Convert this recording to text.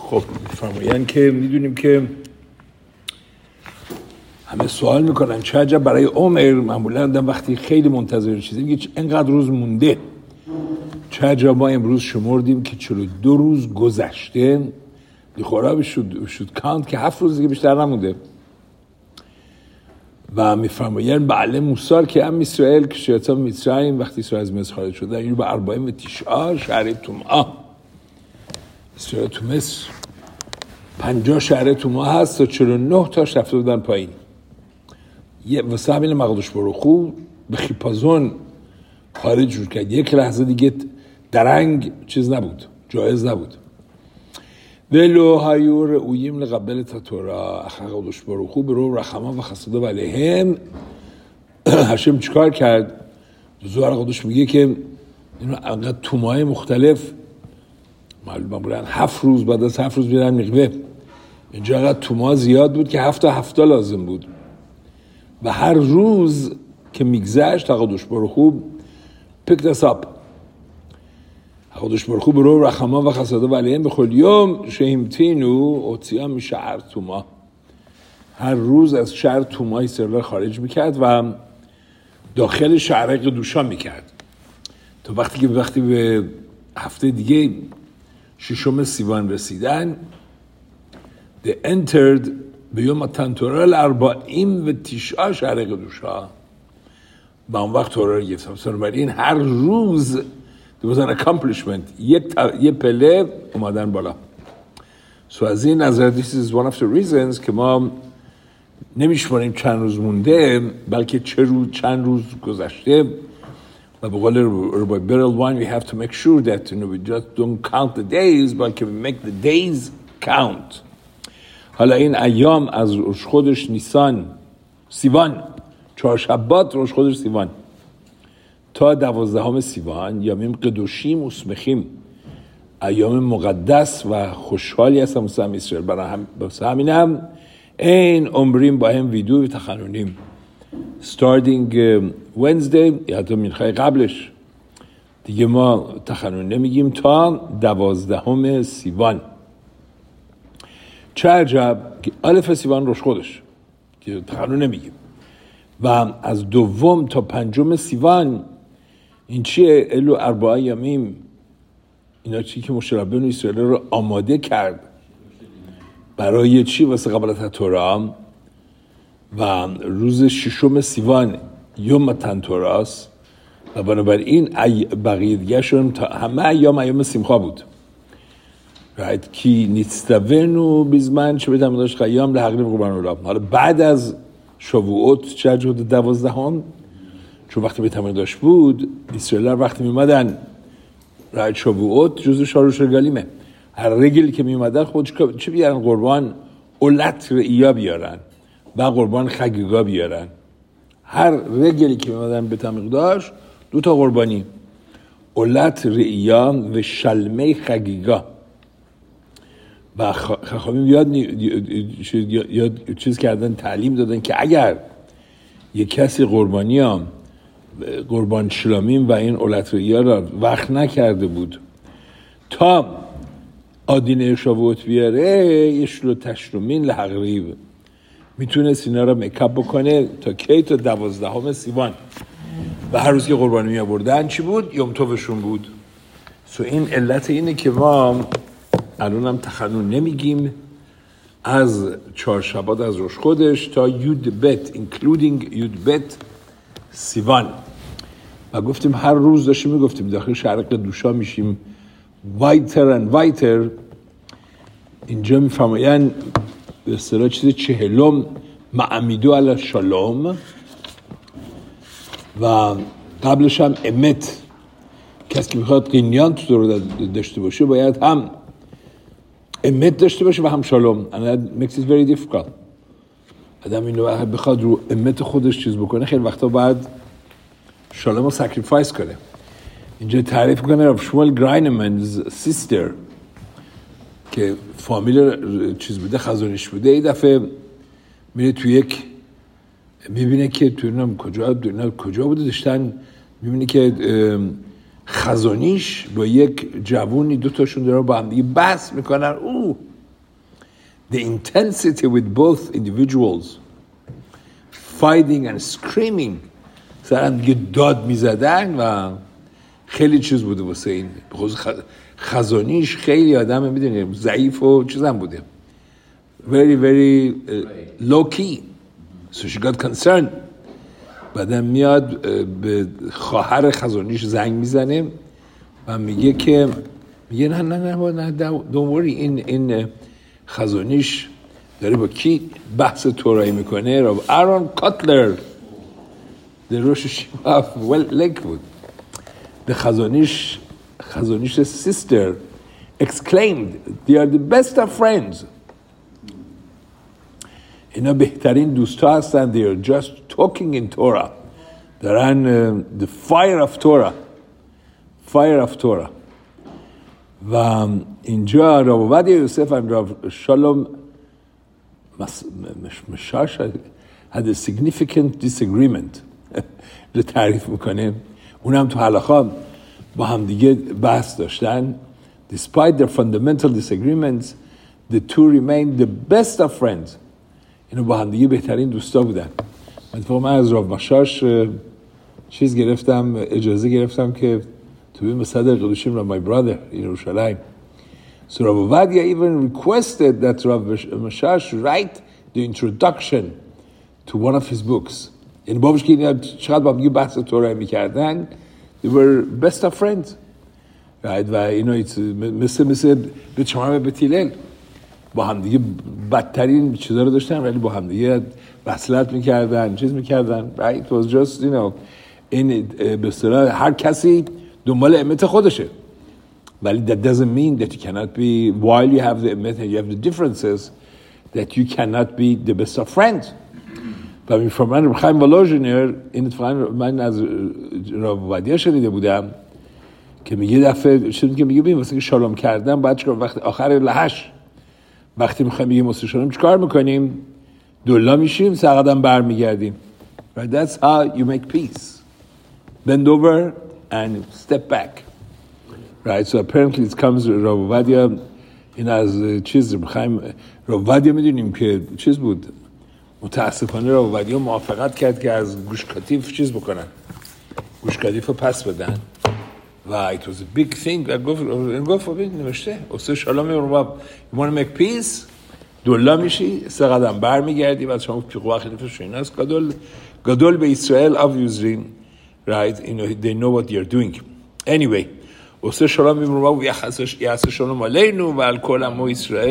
خب فرمایند که میدونیم که همه سوال میکنن چه عجب برای عمر معمولا آدم وقتی خیلی منتظر چیزی میگه اینقدر روز مونده. چه عجب ما امروز شمردیم که 42 روز گذشته، لخورا شد کانت که 7 روز دیگه بیشتر نمونده. و میفرمایند بله موسی که ام اسرائیل که شیطان مصریم وقتی اسرائیل از مصر خارج شده اینو به 40 و 9 شهر توما اسرائیل تو مصر 50 شهر توما هست تا 49 تاش رفته بودن پایین. یه واسه همین مقدوش بروخو به خیپازون خارج شد کرد. یک لحظه دیگه درنگ چیز نبود، جایز نبود. ولو هایور اویم لقبل تورا اخقدش بروخو برو رحمه و خسده و علیهم. هشم چیکار کرد؟ زوار قدوش میگه که اینو انقدر تومای مختلف معلومه بودن 7 روز بعد از 7 روز میرن میقوه. اینجا انقدر توما زیاد بود که 7 لازم بود و هر روز که میگذشت قدوش بروخو picked us up. قدوش بروخو برو رحمه و خسده و علیهم بخل یوم شهیمتینو اوتیا می شهر توما. هر روز از شهر توما اسرائیل خارج میکرد و داخل شهر قدوشا میکرد تا وقتی به هفته دیگه 6 سیوان رسیدن. they entered به یوم تنتورال 40 و 9 شهر قدوشا و اون وقت تورا رو گفتم. برای این هر روز there was an accomplishment. یه پله اومدن بالا. از این نظر this is one of the reasons که ما نمیشماریم چند روز مونده بلکه چند روز گذشته. و به قول ربای بیرل وان we have to make sure that we just don't count the days بلکه we make the days count. حالا این ایام از روش خودش نیسان سیوان 4 شبات روش خودش سیوان تا 12 سیوان یامیم قدوشیم و سمخیم ایام مقدس و خوشحالی هستم مثل اسرائیل. برای همین هم این عمریم با هم ویدو و تخنونیم starting Wednesday یا تا منخای قبلش دیگه ما تخنون نمیگیم تا 12 سیوان. چه عجب که الف سیوان روش خودش که تخنون نمیگیم و از 2 تا 5 سیوان این چیه؟ الو 4 یامیم. اینا چی که مشربین اسرائیل رو آماده کرد برای چی؟ واسه قبلت تورا. و روز 6 سیوان یوم تنتوراست و بنابراین بقیه دیگه شون تا همه ایام سیمخا بود. رایت کی نیستونو بیزمن چه بدم داشت قیام لحقیم قربان الله. حالا بعد از شووعوت چه جود 12 چون وقتی به تمام داشت بود اسرائیل وقتی میمدن رایت شووعوت جزو شاروش گلیمه. هر رگل که میمدن خودش چه بیارن؟ قربان اولت رئیا بیارن و قربان خگیگا بیارن. هر رگلی که میمدن به تمام داشت 2 تا قربانی اولت رئیا و شلمه خگیگا. و خواهیم یاد چیز کردن تعلیم دادن که اگر یک کسی قربان شلامیم و این اولت رئیا را وقت نکرده بود تا آدینه شاووت بیاره یشلو تشرومین لحقریب میتونست اینا را میکاپ بکنه تا کی؟ تا 12 سیوان. و هر روز که قربانی می آوردن چی بود؟ یوم توفشون بود. این علت اینه که ما الان هم تخنون نمیگیم از 4 شبات از روش خودش تا یود بت including یود بت سیوان. و گفتیم هر روز داشتیم میگفتیم داخل شهر قدوشا میشیم وایتر and وایتر. اینجا میفرمایند به اصطلاح چیز 40 معمیدو علی شالوم و قبلش هم امت. کسی که میخواد قینیان تو رو داشته باشه باید هم امت داشته باشه و هم شالوم. and that makes it very difficult. آدم اینو بخواد رو امت خودش چیز بکنه خیلی وقتا باید شالوم رو سکریفایس کنه. اینجا تعریف کنه رب شمول گراینمنز سیستر که فامیل چیز بوده خزانش بوده. این دفعه میره تو یک میبینه که تو اینم کجا بوده داشتن میبینه که خزانیش با یک جوونی 2 تاشون دارن با هم دیگه بحث میکنن. the intensity with both individuals fighting and screaming سر هم دیگه داد میزدن و خیلی چیز بوده واسه این خزانیش خیلی آدم میدونیم ضعیف و چیز هم بوده very very low key so she got concerned بعدم میاد به خواهر خزانیش زنگ میزنه و میگه نه don't worry این خزانیش داره با کی بحث تورایی میکنه رو آرون کاتلر the Rosh Hashiva of Lakewood the خزانیش sister exclaimed they are the best of friends اینا بهترین دوستا هستن they are just talking in Torah دارن the fire of Torah و اینجا رب عובدیا یوسف و رب شالوم مشاش had a significant disagreement رو تعریف میکنه اونم تو حلقه با هم دیگه بحث داشتن despite their fundamental disagreements the two remained the best of friends اینو با هم دیگه بهترین دوستا بودن من از رب مشاش چیز گرفتم اجازه گرفتم که تو بیم صدر قدوشیم را my brother in Yerushalayim so Rav Ovadia even requested that Rav Mashash write the introduction to one of his books یعنی بابش که اینا چقدر با هم بحث تورایی میکردن they were best of friends right? و اینا مثل به چمام بتیلل با هم دیگه بدترین چیزا رو داشتن ولی با هم دیگه وصلت میکردن چیز میکردن right? It was just you know این به اصطلاح هر کسی دنبال امت خودشه ولی that doesn't mean that you cannot be while you have the emet and you have the differences that you cannot be the best of friends و من خیلی ولوژنر این اتفاقا من از رب عובدیا شنیده بودم که میگه دفعه شنید که میگه ببین واسه که شالوم کردن بعد چیکار وقت آخر لحش وقتی میخوایم بگیم واسه شالوم چیکار میکنیم دلا میشیم سقدم برمیگردیم right? That's how you make peace bend over and step back right so apparently it comes رب عובدیا این از چیز بخوایم رب عובدیا میدونیم که چیز بود متاسفانه رب عובدیا موافقت کرد که از گوش کتیف چیز بکنن گوش کتیف رو پس بدن و it was a big thing گفت نوشته اصلا شالوم رباب you want to make peace دولا میشی سه قدم بر میگردی و شما پیقوا خلیفه شیناست گدول به اسرائیل آفیوزرین right you know they know what you're doing anyway اصلا شالوم رباب یحسش شالوم علیנו و الکل امو اسرائیل